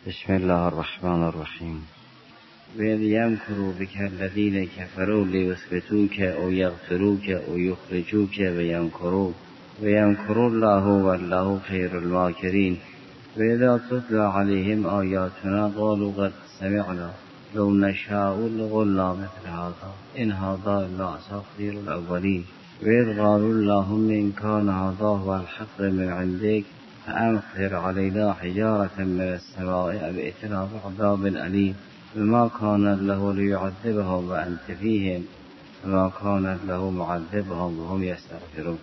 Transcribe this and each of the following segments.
بسم الله الرحمن الرحیم. وَإِذْ يَمْكُرُ بِكَ الَّذِينَ كَفَرُوا لِيُثْبِتُوكَ أَوْ يَقْتُلُوكَ أَوْ يُخْرِجُوكَ وَيَمْكُرُ اللَّهُ وَاللَّهُ خَيْرُ الْمَاكِرِينَ. وَإِذَا تُتْلَى عَلَيْهِمْ آيَاتُنَا قَالُوا قَدْ سَمِعْنَا لَوْ نَشَاءُ لَقُلْنَا مِثْلَ هَذَا إِنْ هَذَا إِلَّا أَسَاطِيرُ الْأَوَّلِينَ. وَإِذْ قَالُوا اللَّهُمَّ إِنْ كَانَ هَذَا هُوَ الْحَقُّ مِنْ عِنْدِكَ فأمطر علينا حجارة من السماء أو ائتنا بعذاب أليم. وما كان له ليعذبهم وأنت فيهم وما كان له معذبهم وهم يستغفرون.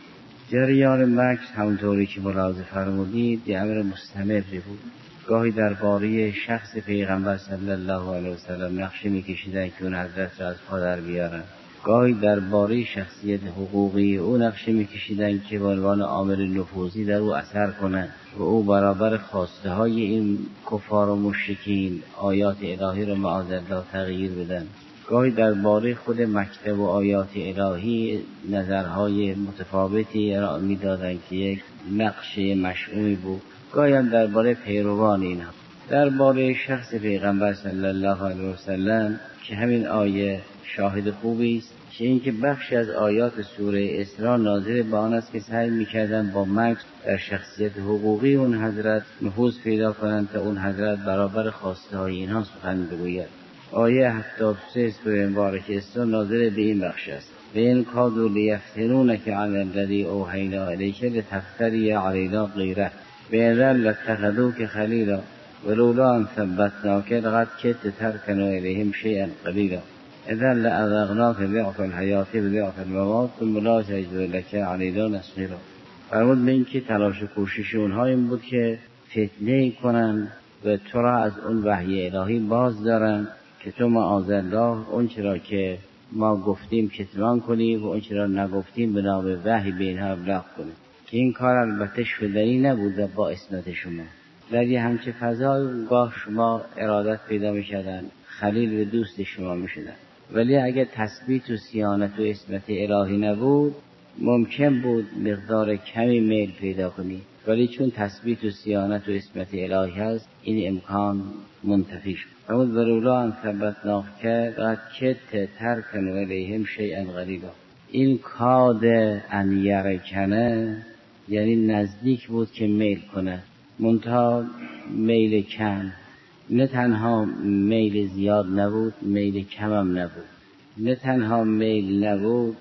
جریان مکث همونطوری که ملاحظه فرمودید یه امر مستمری بود. گاهی درباره شخص پیغمبر صلی الله علیه و سلم نقشه می‌کشیدن که اون حضرت را از پا در بیارن. گاهی درباره شخصیت حقوقی او نقشه می‌کشیدن که به عنوان عامل نفوذی در او اثر کنند و او برابر خواسته های این کفار و مشرکین آیات الهی را معاذالله تغییر بدن. گاهی درباره خود مکتب و آیات الهی نظرهای متفاوتی ارائه می‌دادند که یک نقشه مشؤومی بود. گاهی هم درباره پیروان اینها. درباره شخص پیغمبر صلی الله علیه و سلم که همین آیه شاهد خوبی است که اینکه بخشی از آیات سوره اسراء ناظر به آن است که سعی می‌کردند با مکث در شخصیت حقوقی اون حضرت نفوذ پیدا کنند تا اون حضرت برابر خواسته های اینها سخن بگوید. آیه 73 سوره مبارکه اسراء ناظر به این بخش است. و ان کادوا لیفتنونک عن الذی اوحینا الیک لتفتری علینا غیره و اذا لاتخذوک خلیلا ولولا ان ثبتناک لقد کدت ترکن الیهم شیئا قلیلا اذا لأذقناک ضعف الحیاة وضعف الممات ثم لا تجد لک علینا نصیرا. فرمود به این که تلاش و کوشش اونها این بود که فتنه کنن و تو را از اون وحی الهی باز دارن که تو معاذالله اون چرا که ما گفتیم کتمان کنی و اون چرا نگفتیم به نام وحی به اینها ابلاغ کنی. که این کار البته شدنی نبود با اسمت شما. در یه همچه فضای گاه شما ارادت پیدا می‌شدن، خلیل و دوست شما می‌شدن. ولی اگر تثبیت و صیانت و اسمت الهی نبود ممکن بود مقدار کمی میل پیدا کنی، ولی چون تثبیت و صیانت و اسمت الهی هست این امکان منتفی شد. فرمود ولولا ان ثبتناک لقد کدت ترکن الیهم شیئا قلیلا. این کاد ان یرکنه یعنی نزدیک بود که میل کنه، منتها میل کم. نه تنها میل زیاد نبود، میل کم هم نبود. نه تنها میل نبود،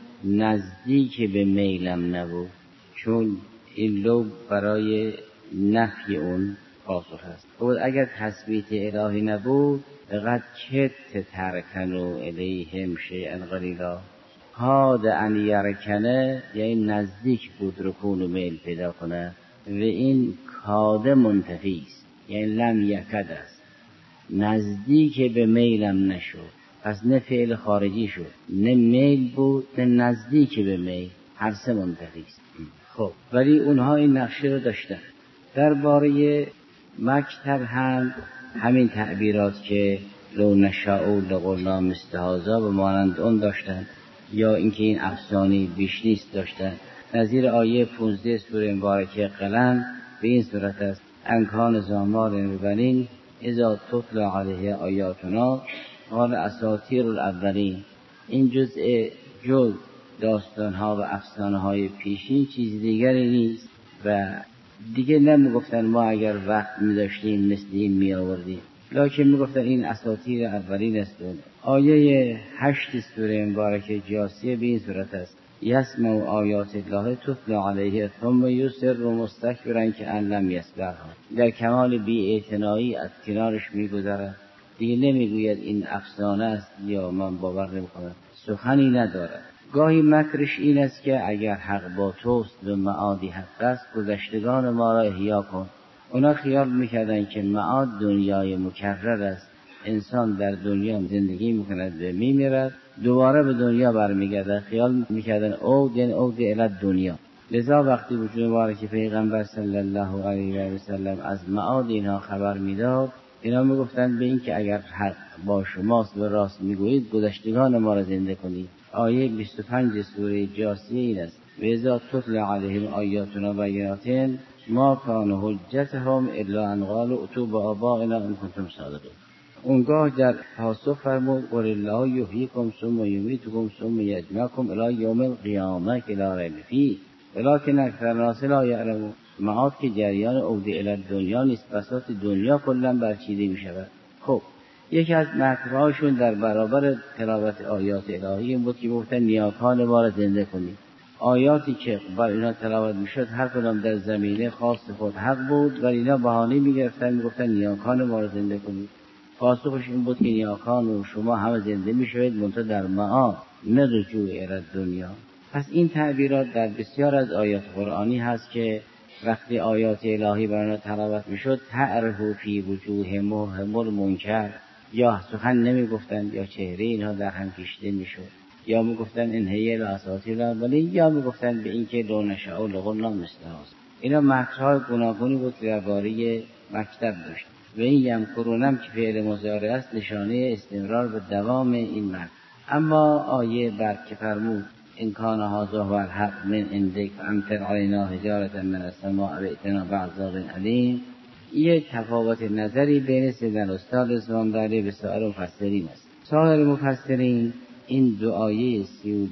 نزدیک به میلم نبود. چون این لو برای نفی اون پاسخ هست. خود اگر تثبیت الهی نبود لقد کدت ترکنوا الیهم شیئا قلیلا. کاد ان یرکنه یعنی نزدیک بود رکون و میل پیدا کنه و این کاد منتفی است یعنی لم یکد است. نزدیک به میلم نشد. پس نه فعل خارجی شد، نه میل بود نه نزدیک به میل، هر سه منتفی است. خب ولی اونها این نقشه رو داشتن. درباره مکتب هم همین تعبیرات که لو نشاء لقلنا مثل هذا و مانند اون داشتن، یا اینکه این افسانه بیش نیست داشتن. نظیر آیه 15 سوره مبارکه قلم به این صورت است: ان کان ذا مال و بنین اذا تتلی علیه آیاتنا قال اساطیر الاولین. این جز داستان‌ها و افسانه‌های پیشین چیز دیگری نیست و دیگه نمیگفتن ما اگر وقت می‌داشتیم مثل این می‌آوردیم، لکن می‌گفتن این اساطیر اولین است. آیه 8 سوره مبارکه جاثیه به این صورت است: یسمع آیات الله تتلی علیه ثم یصر مستکبرا کأن لم یسمعها. در کمال بی‌اعتنایی از کنارش می‌گذرد، دیگه نمیگوید این افسانه است یا من باور نمی‌کنم، سخنی ندارد. گاهی مکرش این است که اگر حق با توست و معادی حق است گذشتگان ما را احیا کن. اونا خیال میکردن که معاد دنیای مکرر است، انسان در دنیا زندگی میکند و میمیرد دوباره به دنیا برمیگرده. خیال میکردن عود الی دنیا. لذا وقتی وجود مبارک پیغمبر صلی الله علیه و سلم از معاد اینها خبر میداد، اینا میگفتن به این که اگر حق با شماست و راست میگویید گذشتگان ما را زنده کنید. آیه 25 سوره جاثیه این است: و اذا تتلی علیهم آیاتنا بینات ما کان حجتهم الا ان قالوا اتوا بآبائنا ان کنتم صادقین. اونگاه در پاسخ فرمود قل الله یحییکم ثم یمیتکم ثم یجمعکم الی یوم القیامه که لا ریب فیه ولکن اکثر الناس لا یعلمون. معاد که جریان عود الی دنیا نیست، بساط دنیا کلا برچیده می شود. خب یکی از مکرهاشون در برابر تلاوت آیات الهی این بود که گفتن نیاکان ما را زنده کنید. آیاتی که بر اینا تلاوت میشد هر کدام در زمینه خاص خود حق بود، ولی اینا بهانه میگرفتن میگفتن نیاکان ما را زنده کنید. پاسخش این بود که نیاکان و شما همه زنده میشوید منتها در معاد، نه رجوع الی دنیا. پس این تعبیرات در بسیار از آیات قرآنی هست که وقتی آیات الهی بر آنها تلاوت میشد تعرف فی وجوههم المنکر، یا سخن نمیگفتند یا چهره اینها در هم کشیده میشد، یا میگفتند ان هی الا اساطیر الاولین، یا میگفتند به اینکه لو نشاء لقلنا مثلها. اینا مکرهای گوناگونی بود که درباره مکتب داشت. و این یمکرونم که فعل مضارع است نشانه استمرار و دوام این مکر. اما آیه بعد که فرمود ان کان هذا هو الحق من عندک فامطر علینا حجارة من السماء وائتنا بعذاب علیم، یک تفاوت نظری بین سیدنا استاد اسلام داری به سایر مفسرین است. سایر مفسرین این دو آیه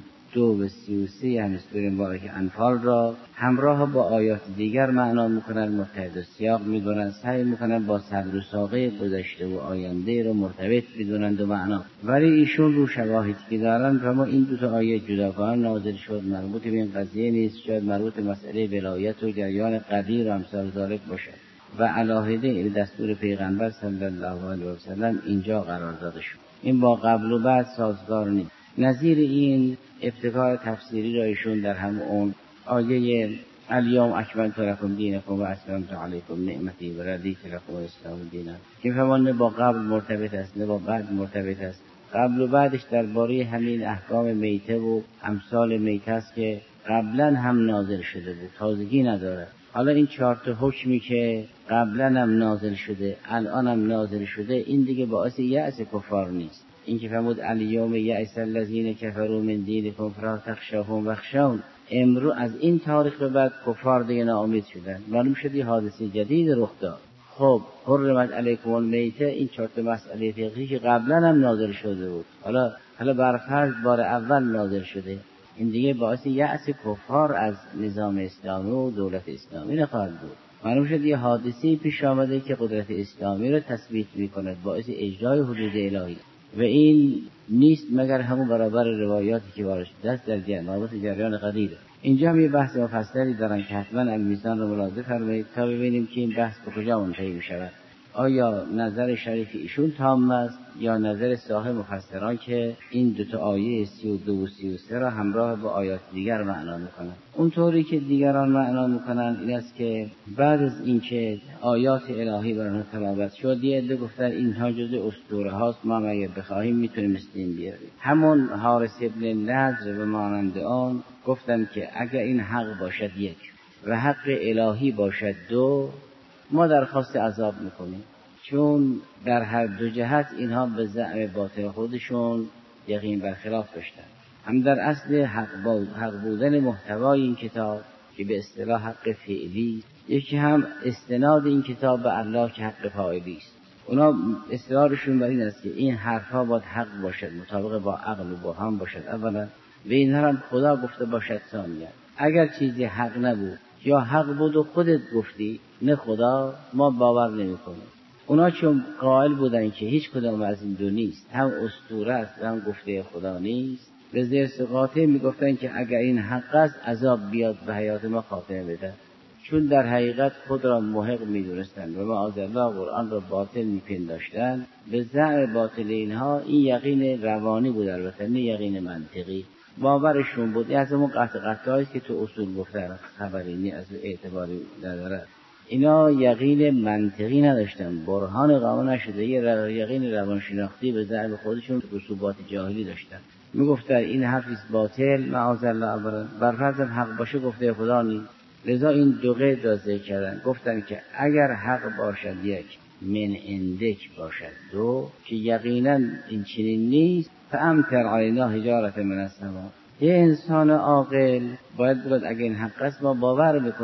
32 و 33 همین سوره مبارکه انفال را همراه با آیات دیگر معنا میکنن، متحد و سیاق میدونن، سعی میکنن با صدر و ساقه گذشته و آینده رو مرتبط بدونن دو معنا. ولی ایشون رو شواهدی که دارن فرما این دو تا آیه جداگانه نازل شد، مربوط به این قضیه نیست، شاید مربوط به مسئله ولایت و جریان قدیر و امثال ذالک باشد و علاهده دستور پیغمبر صلی الله علیه و سلم اینجا قرار داده شد. این با قبل و بعد سازگار نیست. نظیر این ابتکار تفسیری را ایشون در همون آیه الیوم اکملت لکم دینکم و اتممت علیکم نعمتی و رضیت لکم الاسلام دینا که فرمان با قبل مرتبط است نه با بعد مرتبط است. قبل و بعدش درباره همین احکام میته و امثال میته است که قبلا هم نازل شده بود، تازگی نداره. حالا این 4 تا حکمی که قبلا هم نازل شده الان هم نازل شده این دیگه باعث یأس کفار نیست. این که فرمود الیوم یأس الذین کفروا من دینکم فلا تخشوهم واخشون، امروز از این تاریخ به بعد کفار دیگه ناامید شدن، معلوم شد یه حادثه جدید رخ داد. خب حرمت علیکم المیته، این 4 تا مسئله فقهی که قبلا هم نازل شده بود حالا برفرض بار اول نازل شده، این دیگه باعث یأس کفار از نظام اسلامی و دولت اسلامی نخواهد بود. معلوم شد یه حادثه پیش آمده که قدرت اسلامی رو تثبیت می‌کند، باعث اجرای حدود الهی و این نیست مگر همون برابر روایاتی که وارد شده است در جریان قدیره. اینجا هم یه بحث مفصلی دارن که حتما المیزان رو ملاحظه فرمایید تا ببینیم که این بحث به کجا منتهی می‌شود. آیا نظر شریف ایشون تام است یا نظر صاحب مفسران که این 2 تا آیه 32 و 33 را همراه با آیات دیگر معنا میکنند. اونطوری که دیگران معنا میکنند این است که بعد از اینکه آیات الهی بر آنها تلاوت شد یه عده گفتن اینها جزء اسطوره هاست، ما اگه بخواهیم میتونیم مثل این بیاریم. همون حارث ابن نضر و مانند آن گفتن که اگر این حق باشد 1 و حق الهی باشد 2 ما درخواست عذاب میکنیم، چون در هر دو جهت اینها به زعم باطل خودشون یقین برخلاف داشتن. هم در اصل حق بودن محتوای این کتاب که به اصطلاح حق فعلی، یکی هم استناد این کتاب به الله که حق فاعلی است. اونا اصرارشون بر این است که این حرفها باید حق باشد، مطابق با عقل و برهان باشد اولا، و اینها هم خدا گفته باشد ثانیا. اگر چیزی حق نبود یا حق بود و خودت گفتی نه خدا، ما باور نمی‌کنیم. اونا چون قائل بودن که هیچ کدام از این دو نیست، هم اسطوره است هم گفته خدا نیست، به زیر سقاطه میگفتن که اگر این حق است عذاب بیاد به حیات ما خاتمه بده، چون در حقیقت خود را محق می‌دونستند و معاذالله قرآن را باطل می‌پنداشتند. به زعم باطل اینها این یقین روانی بود، البته نه یقین منطقی، باورشون بود. از اون قطعی که تو اصول گفتن خبری نی از اعتباری نداره. اینا یقین منطقی نداشتن، برهان قائم نشده، یه یقین روانشناختی به زعم خودشون رسوبات جاهلی داشتن. میگفتن این حرفی باطل معاذالله بر فرض حق باشه گفته خدا نیست. لذا این 2 قید را ذکر کردن، گفتن که اگر حق باشد 1 من عندک باشد 2 که یقینا این چنین نیست، فامطر علینا حجارة من السماء. یه انسان عاقل باید بگوید اگه این حق است ما باور بکنیم،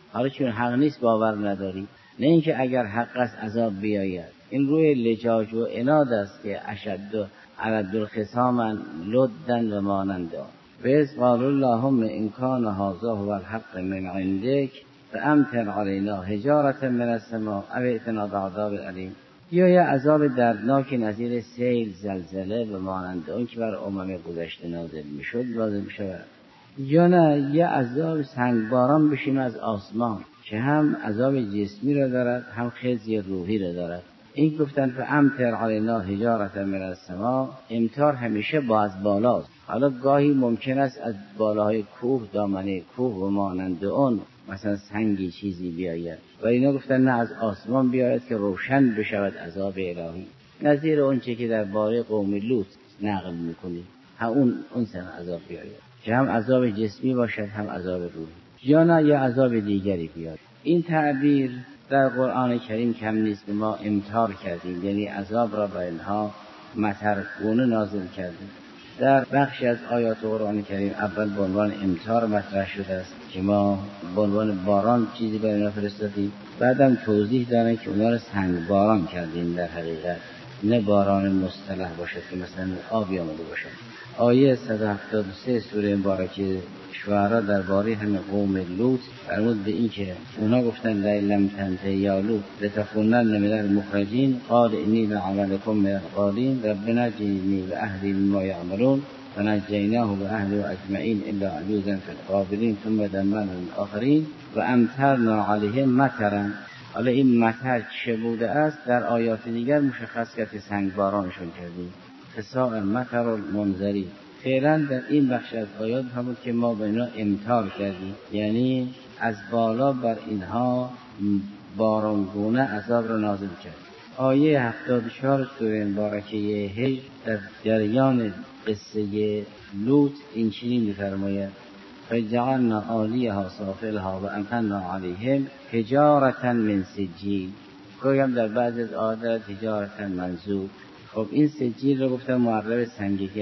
حالا چون حق نیست باور نداری؟ نه اینکه اگر حق است عذاب بیاید. این روی لجاج و عناد است که اشد و علد الخصام لدن و مانند آن. و اذ قال اللهم ان کان هذا هو الحق من عندک فامطر علینا حجارة من السماء او ائتنا بعذاب الیم. یا یه عذاب دردناک نظیر سیل، زلزله و مانند اون که بر امم گذشته نازل میشد نازل میشود، یا نه یه عذاب سنگباران بشیم از آسمان که هم عذاب جسمی را دارد هم خزی روحی را دارد. این گفتن فامطر علینا حجارة من السماء، امطار همیشه با از بالاست. حالا گاهی ممکن است از بالاهای کوه، دامنه کوه و مانند اون مثلا سنگی چیزی بیاید و اینا گفتن نه از آسمان بیاید که روشن بشود عذاب الهی، نظیر اون چه که در باره قوم لوط نقل میکنی، اون سن عذاب بیاید که هم عذاب جسمی باشد هم عذاب روحی، یا نه یا عذاب دیگری بیاد. این تعبیر در قرآن کریم کم نیست که ما امطار کردیم، یعنی عذاب را بر اینها مطرگونه نازل کردیم. در بخشی از آیات قرآن کریم اول به عنوان امطار مطرح شده است که ما به عنوان باران چیزی برای اینا فرستادیم، بعدم توضیح دادن که اونا رو سنگ باران کردیم، در حقیقت نه باران مصطلح باشد که مثلا آبی آمده باشد. آیه 173 سوره مبارکه شعراء درباره همین قوم لوط فرمود به این که اونا گفتن لئن تنته یا لوط لتکونن من المخرجین قال انی لعملکم من القالین ربنا نجنی و اهلی مما یعملون فنجیناه و اهله اجمعین الا عجوزا فی الغابرین ثم دمرنا الاخرین و امطرنا علیهم مطرا. حالا این مطر چه بوده است در آیات دیگر مشخص کرد که سنگ بارانشون کردیم. فساء مطر المنذرین. فعلا در این بخش از آیات همون که ما به اینا امطار کردیم، یعنی از بالا بر اینها بارانگونه عذاب را نازل کرد. آیه 74 سوره مبارکه هجر در جریان قصه لوط این چنین می‌فرماید فجعلنا عالیها سافلها و امطرنا علیهم حجارة من سجیل. گویم در بعض از آیات حجارة منضود. خب این سجیل رو گفتم معرب سنگگل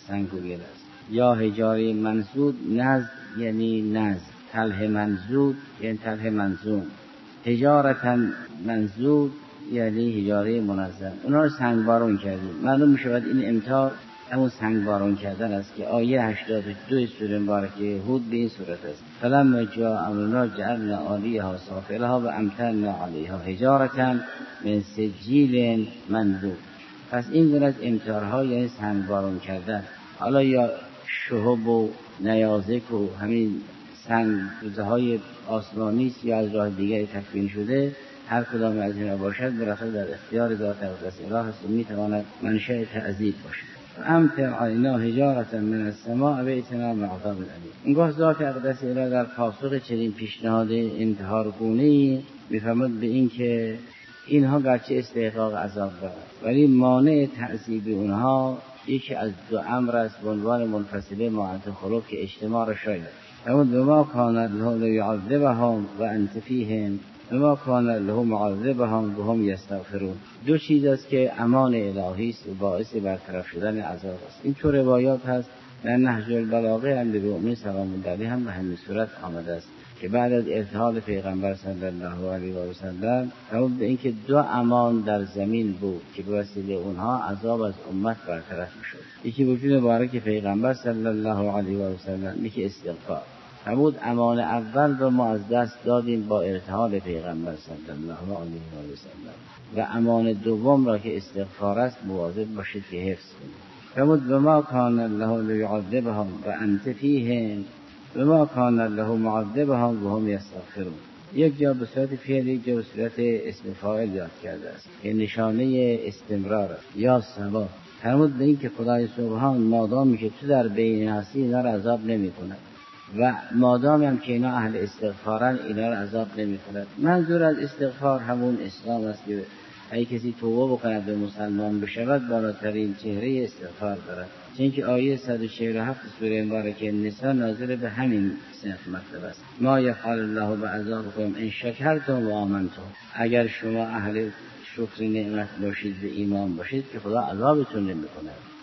است یا حجاره منضود. نزد یعنی نزد، تلح منضود یعنی تلح منظوم، حجارة منضود یعنی حجاره منظم. اونا رو سنگبارون کردیم. معلوم میشود این امطار همون سنگبارون کردن است که آیه 82 سوره مبارکه هود به این صورت است فلما جاء امرنا جعلنا عالیها سافلها و امطرنا علیها حجارة من سجیل منضود. پس این گونه از امطارها یعنی سنگبارون کردن. حالا یا شهب و نیازک و همین سنگ‌ریزه های آسمانی است یا از راه دیگری تکوین شده، هر کدام از اینا باشد بالاخره در اختیار ذات اقدس اله است و میتواند منشأ تعذیب باشد. امطر علینا حجارة من السماء و ائتنا بعذاب الیم. اینگاه ذات اقدس اله در پاسخ چنین پیشنهاد انتحارگونه‌ای میفرماید به این که اینها گرچه استحقاق عذاب دارند ولی مانع تعذیب اونها یکی از دو امر است به عنوان منفصله معنات خلق که اجتماع را شاید. اما بما کان له لیعذبهم و انت فیهم بما کان له معذبهم و هم یستغفرون. دو چیز است که امان الهی است و باعث برطرف شدن عذاب است. این تو روایات هست. در نهج البلاغه هم به مؤمن سلام الله علیه هم به همین صورت آمده است که بعد از ارتحال پیغمبر صلی الله علیه و سلم فرمود به اینکه دو امان در زمین بود که به وسیله اونها عذاب از امت برطرف میشد. یکی وجود مبارک پیغمبر صلی الله علیه و سلم، یکی استغفار. فرمود امان اول رو ما از دست دادیم با ارتحال پیغمبر صلی الله علیه و سلم و امان دوم را که استغفار است مواظب باشید که حفظ کنید. فرمود بما کان له لیعذبهم و انت فیهم بما کان له معذبهم و هم یستغفرون. یک جا به صورت فعل، یک جا به صورت اسم فاعل یاد کرده است که نشانه استمرار است یا ثبات. فرمود به این که خدای سبحان مادامی که تو در بین هستی اینا را عذاب نمی کند و مادامی هم که اینا اهل استغفارن اینا را عذاب نمی کند. منظور از استغفار همون اسلام است که اگه کسی توبه بکند به مسلمان بشود بالاترین چهره استغفار دارد. چون که آیه 147 سوره مبارکه نساء نازل به همین صنف مطلب است. ما یفعل الله بعذابکم ان شکرتم و آمنتم. اگر شما اهل شکر نعمت باشید و ایمان باشید که خدا عذابتون نمی‌کند.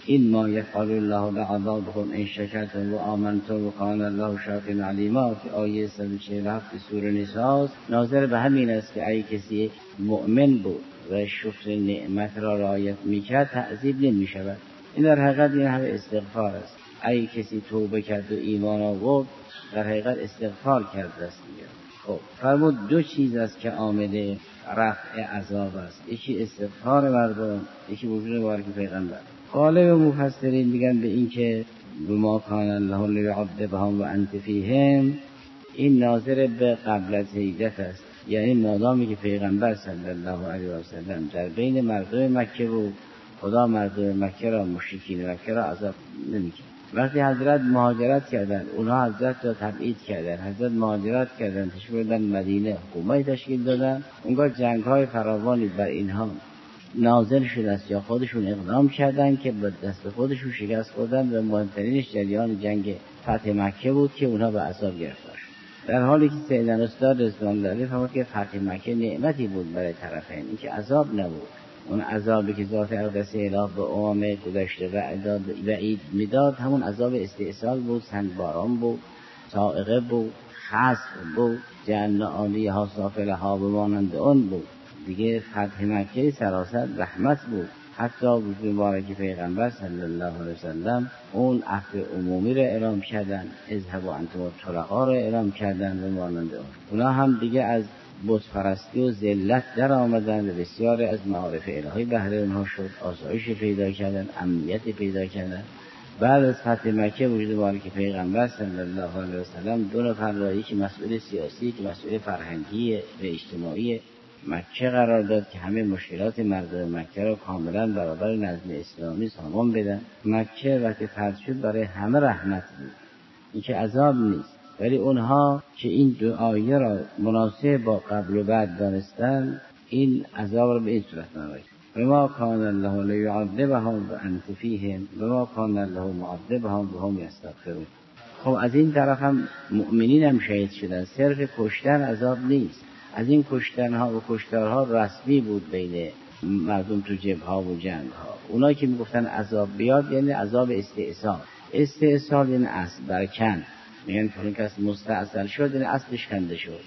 این ما یفعل الله بعذابکم ان شکرتم و آمنتم و کان الله شاکرا علیما که آیه 147 سوره نساء ناظر به همین است که ای کسی مؤمن بود و شکر نعمت را رعایت میکرد تعذیب نمیشود. این در حقیقت این همه استغفار است. ای کسی توبه کرد و ایمان آورد در حقیقت استغفار کرد دست میاد. خب فرمود دو چیز است که عامل رفع عذاب است، یکی استغفار مردم، یکی وجود مبارک پیغمبر. غالب مفسرین میگن به این که بما کان الله لیعذبهم و انت فیهم، این ناظر به قبل از هجرت است، یعنی مادامی که پیغمبر صلی الله علیه و سلم در بین مردم مکه بود، خدا مردم مکه را، مشرکین مکه را عذاب نمی‌کرد. وقتی حضرت مهاجرت کردند، اونها حضرت را تبعید کردند، حضرت مهاجرت کردند، تشریف بردند مدینه، حکومت تشکیل دادند، اونگاه جنگ‌های فراوانی بر اینها نازل شده است یا خودشون اقدام کردند که به دست خودشون شکست خوردند و مهمترینش جریان جنگ فتح مکه بود که اونها به عذاب گرفتار شد. در حالی که سیدنا استاد رضوان الله علیه فرمود که فتح مکه نعمتی بود برای طرفین، این که عذاب نبود. اون عذابی که ذات اقدس اله به امام گذشته وعید میداد همون عذاب استئصال بود، سنگباران بود، صاعقه بود، خسف بود، جهنم عالیها سافلها بمانند اون بود. دیگه فتح مکه سراسر رحمت بود. حتی وجود مبارک پیغمبر صلی الله علیه وسلم اون عفو عمومی را اعلام کردن، اذهبوا انتم الطلقاء را اعلام کردن و مانند اون. اونا هم دیگه از بت پرستی و ذلت در آمدن و بسیار از معارف الهی بهره اونها شد، آسایش پیدا کردن، امنیت پیدا کردن. بعد از فتح مکه وجود مبارک پیغمبر صلی الله علیه وسلم دو نفر را، یکی مسئول سیاسی که مسئول فرهنگی و اجتماعی مکه قرار داد که همه مشکلات مردم مکه را کاملا برابر نظم اسلامی سامان بدن. مکه وقتی فتح شد برای همه رحمت بود، این که عذاب نیست. ولی اونها که این دو آیه را مناسب با قبل و بعد دانستن، این عذاب را به این صورت نمایید: بما کان الله لیعذبهم و انت فیهم بما کان الله معذبهم و هم یستغفرون. خب از این طرف هم مؤمنین هم شهید شدن، صرف کشتن عذاب نیست. از این کشتنها و کشتارها رسمی بود بین مردم تو جبه‌ها و جنگ‌ها. اونایی که میگفتن عذاب بیاد یعنی عذاب استئصال. استئصال یعنی اصل برکن، میگن که این کس مستأصل شد یعنی اصلش کنده شد.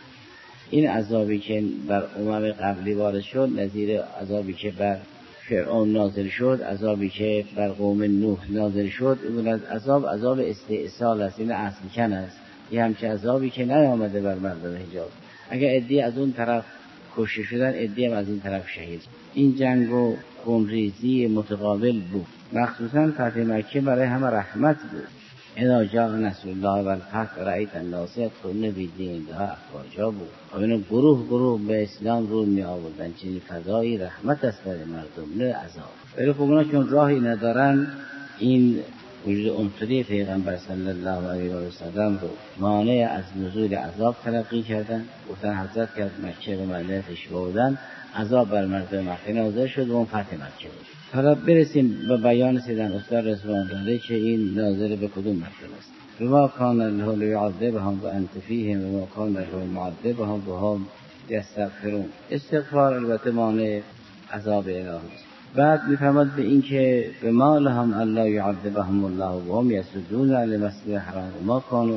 این عذابی که بر امم قبلی وارد شد نظیر عذابی که بر فرعون نازل شد، عذابی که بر قوم نوح نازل شد، اون از عذاب استئصال است، این اصل کن است. یه همچه عذابی که نیامده بر مردم حجاز. اگر عدی از اون طرف کشته شدن، عدی هم از این طرف شهید. این جنگ و خونریزی متقابل بود. مخصوصا فتح مکه برای همه رحمت بود. اذا جاء نصر الله والفتح رأیت الناس یدخلون فی دین الله افواجا بود. اینا گروه به اسلام رو می آوردن. چنین فضایی رحمت است برای مردم، نه عذاب. ولی خب اونا چون راهی ندارن، این وجود عنصری پیغمبر صلی الله علیه و سلم رو مانع از نزول عذاب تلقی کردن. گفتن حضرت که از مکه به مدینه تشریف آوردن، عذاب بر مردم مکه نازل شد و اون فتح مکه بود. حالا برسیم به بیان سیدنا استاد رضوان الله علیه که این ناظر به کدوم مطلب است. بما کان الله لیعذبهم و انت فیهم و ما کان الله معذبهم و هم یستغفرون. استغفار البته مانع عذاب الهی است. بعد میفرماد به این که به ما لهم الله یعذبهم الله و هم یسجدون علی المسجد الحرام و ما کانوا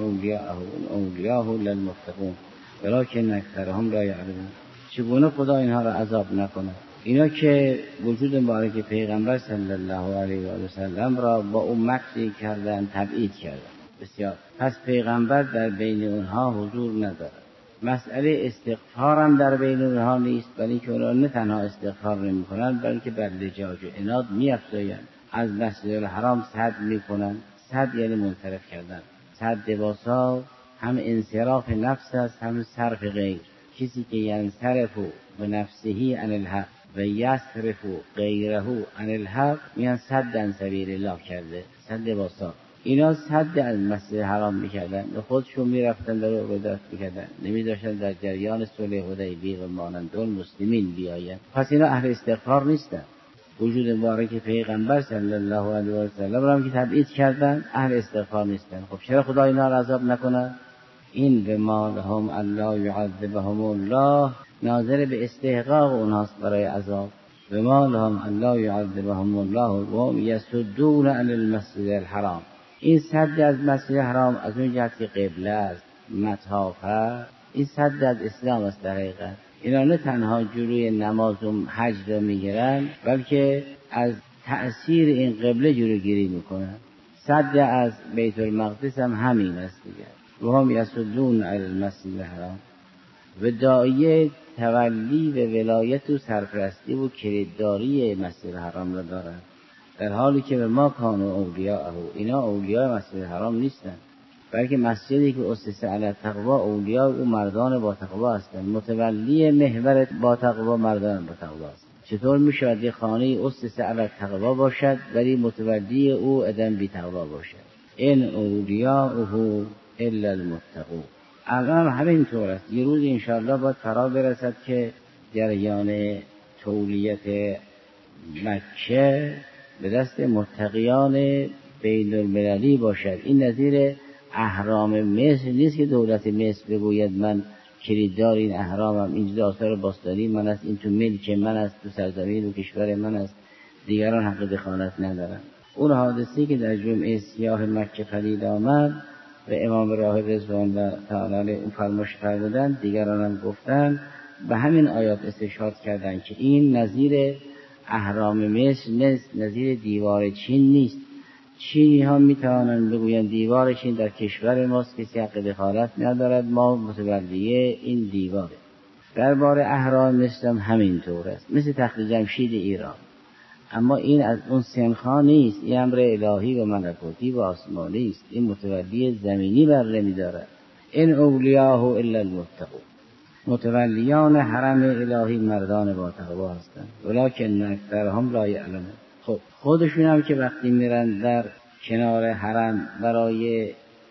اولیاءه للمتقون ولکن اکثرهم لا یعلمون. چگونه خدا اینها را عذاب نکنه؟ اینا که وجود مبارک پیغمبر صلی الله علیه و سلم را با اون مکری کردن، تبعید کردن بسیار، پس پیغمبر در بین اونها حضور نداره. مسئله استغفار هم در بین اونها نیست، ولی که اونها نه تنها استغفار نمی کنن بلکه بر لجاج و عناد می افزایند. از مسجد الحرام صد می کنن. صد یعنی منصرف کردن. صد واسا هم انصراف نفس است، هم صرف غیر. کسی که ینصرف به نفسهی عن الحق و یصرف غیره عن الحق میان صد عن سبیل الله کرده. صد واسا اینا صد از مسجد حرام میکردن، به خودشون میرفتن در عبادت میکردن، نمیداشتن در جریان صلح حدیبیه و مانند مسلمین بیاین. پس اینا اهل استغفار نیستن. وجود مبارک پیغمبر صلی الله علیه و سلم را هم که تبعید کردن، اهل استغفار نیستن. خب چرا خدا اینا را عذاب نکنه؟ این به ما لهم الله یعذبهم الله ناظر به استحقاق اونهاست برای عذاب. و ما لهم الا یعذبهم الله و هم یصدون عن المسجد الحرام. این صد از مسجد حرام از اون جهت که قبله است، مطاف است، این صد از اسلام است. در حقیقت اینا نه تنها جلوی نماز و حج را میگیرن، بلکه از تأثیر این قبله جلوگیری میکنن. صد از بیت المقدس هم همین است دیگر. و هم یصدون عن المسجد الحرام. و داعیه تولی و ولایت و سرپرستی و کلیدداری مسجد الحرام را دارند، در حالی که به ما کانوا اولیاءه، اینا اولیاء مسجد الحرام نیستند، بلکه مسجدی که اسس علی التقوی اولیاء او مردان با تقوا هستند. متولی محور با تقوا مردان با تقوا هستند. چطور میشود یه خانه اسس علی التقوی باشد ولی متولی او آدم بی تقوا باشد؟ ان اولیاءه الا المتقون. الان همین طور است. یه روز انشاءالله باید فرا برسد که جریان تولیت مکه به دست متقیان بین المللی باشد. این نظیر اهرام مصر نیست که دولت مصر بگوید من کلیددار این اهرامم، این جزء آثار باستانی من است، این تو ملک من است، تو سرزمین و کشور من است، دیگران حق دخالت ندارن. اون حادثی که در جمعه سیاه مکه پدید آمد و امام راهب رضوان الله تعالی اون فرمایش فرمودند، دیگران هم گفتند، به همین آیات استشهاد کردند که این نظیر اهرام مصر نیست، نظیر دیوار چین نیست. چینی ها میتوانند بگویند دیوار چین در کشور ماست، کسی حق دخالت ندارد، ما متولیه این دیواره. درباره اهرام مصر هم همین طور است، مثل تخت جمشید ایران. اما این از اون سنخا نیست، این امر الهی و ملکوتی و آسمانی است، این متولی زمینی بر نمیدارد. این اولیاءه الا المتقون. متولیان حرم الهی مردان با تقوا هستند، ولکن اکثرهم لا یعلمون. خب خودشون هم که وقتی میرن در کنار حرم برای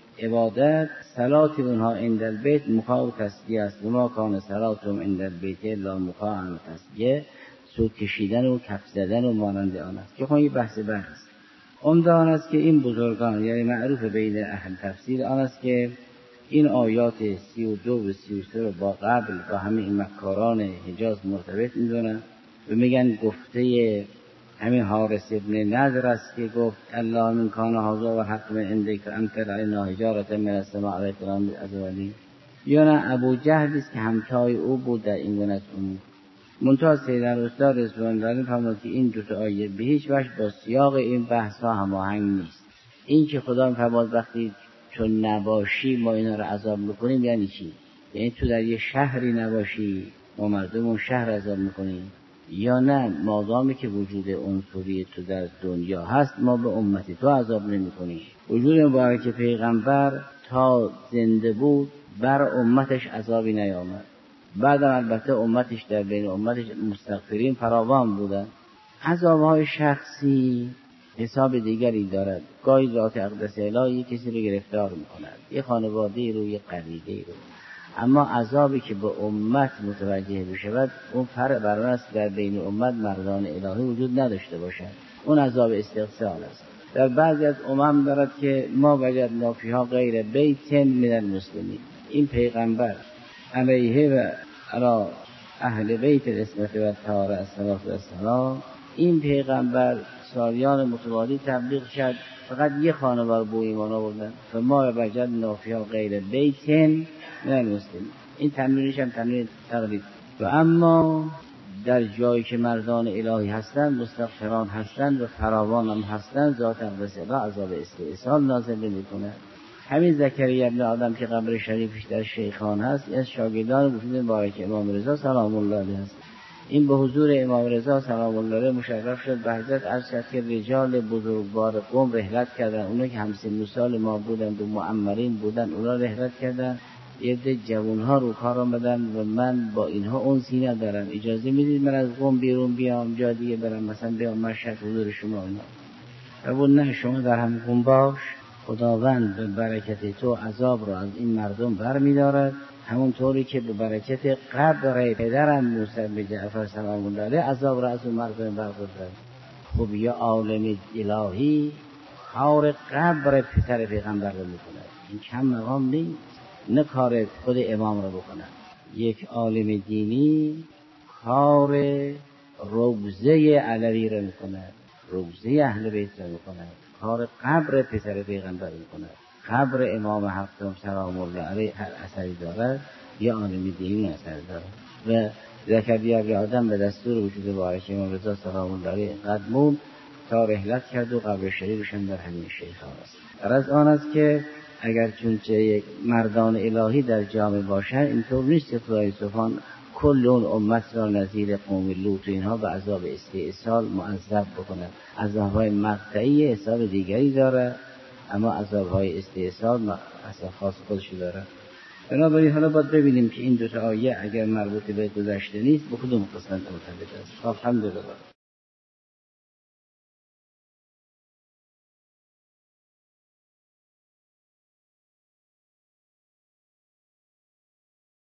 عبادت، صلات اونها عند البیت مکاء و تسبیح است. و ما کان صلاتهم عند البیت الا مکاء و تسبیح، سوت کشیدن و کف زدن و مانند آن است که خب این بحث است. عمده آن است که این بزرگان، یعنی معروف بین اهل تفسیر آن است که این آیات 32 و 33 رو با قبل با همه این مکاران حجاز مرتبط می‌دونن و میگن گفته همین حارث ابن نضر است که گفت الله من کان هذا و حق من عندك فامطر علینا حجارة من السماء علینا بالعذاب. یا نه ابو جهل است که همتای او بود در این گونه امور. منتها سید الاستاد رضوان الله فرمود که این دو تا آیه به هیچ وجه با سیاق این بحث ها هماهنگ نیست. این که خدا می‌فرماد وقتی چون نباشی ما اینا رو عذاب میکنیم یعنی چی؟ یعنی تو در یه شهری نباشی ما مردم اون شهر عذاب میکنیم، یا نه مادامی که وجود عنصری تو در دنیا هست ما به امتی تو عذاب نمیکنیم. وجود مبارک پیغمبر تا زنده بود بر امتش عذابی نیامد، بعد البته امتش در بین امتش مستغفرین فراوان بودن. عذابهای شخصی حساب دیگری دارد. گاهی ذات اقدس الهی کسی رو گرفتار میکند، یه خانواده رو، یه قبیله رو. اما عذابی که به امت متوجه بشود اون فرق بر آن است در بین امت مردان الهی وجود نداشته باشد، اون عذاب استقصال است. در بعضی از امم دارد که ما وجدنا فیها غیر بیت من المسلمین. این پیغمبر علیه و علی اهل بیت العصمت و الطهارة الصلاة و السلام، این پیغمبر سالیان متوالی تبلیغ شد، فقط یه خانواده به ایمان آوردن. فما وجدنا فیها غیر بیت من المسلمین. این تنوینش هم تنوین تقلید. و اما در جایی که مردان الهی هستند، مستغفران هستند و فراوان هم هستند، ذات اقدس اله عذاب استئصال نازل نمی‌کند. همین زکریا ابن آدم که قبر شریفش در شیخان هست، از شاگردان وجود مبارک امام رضا سلام الله علیه است. این به حضور امام رضا سلام الله علیه مشرف شد. به حضرت عرض کرد که رجال بزرگوار قوم رحلت کردن، اونا که همسن سال ما بودن و معمرین بودن، اونا رحلت کردن، یه عده جوان‌ها رو کار آمدن و من با اینها انسی ندارم، اجازه میدید من از قوم بیرون بیام جا دیگه برم، مثلا بیام مشهد حضور شما اینا. و نه، شما در هم قوم باش، خداوند به برکت تو عذاب رو از این مردم برمی‌دارد، همونطوری که به برکت قبر پدرم موسی بن جعفر سلام الله علیه عذاب رو از اون مردم برگزارد. خب یا عالم الهی خار قبر پدر پیغمبر رو می‌کند، این کم مقام نیست. نه کار خود امام رو بکنه، یک عالم دینی کار ربزه علوی را میکند، ربزه اهل بیت را میکند، کار قبر پسر پیغمبر میکند. قبر امام هفتم سلام الله علیه هر اثری دارد یا عالم دینی اثر دارد. و زکریا ابن آدم به دستور وجود بارک امام رضا سلام الله علیه قدمون تا رحلت کرد و قبر شریفشان در همین شیخان است. غرض آن است که اگر چونچه یک مردان الهی در جامعه باشد، اینطور نیست که خدای سبحان کل اون امت را نظیر قوم لوط و اینها به عذاب استئصال معذب بکند. عذابهای مقطعی حساب دیگری داره، اما عذابهای استئصال اصلا خاص خودشو داره. بنابراین حالا باید ببینیم که این دوتا آیه اگر مربوط به گذشته نیست به کدوم قسمت مرتبط است. الحمدلله.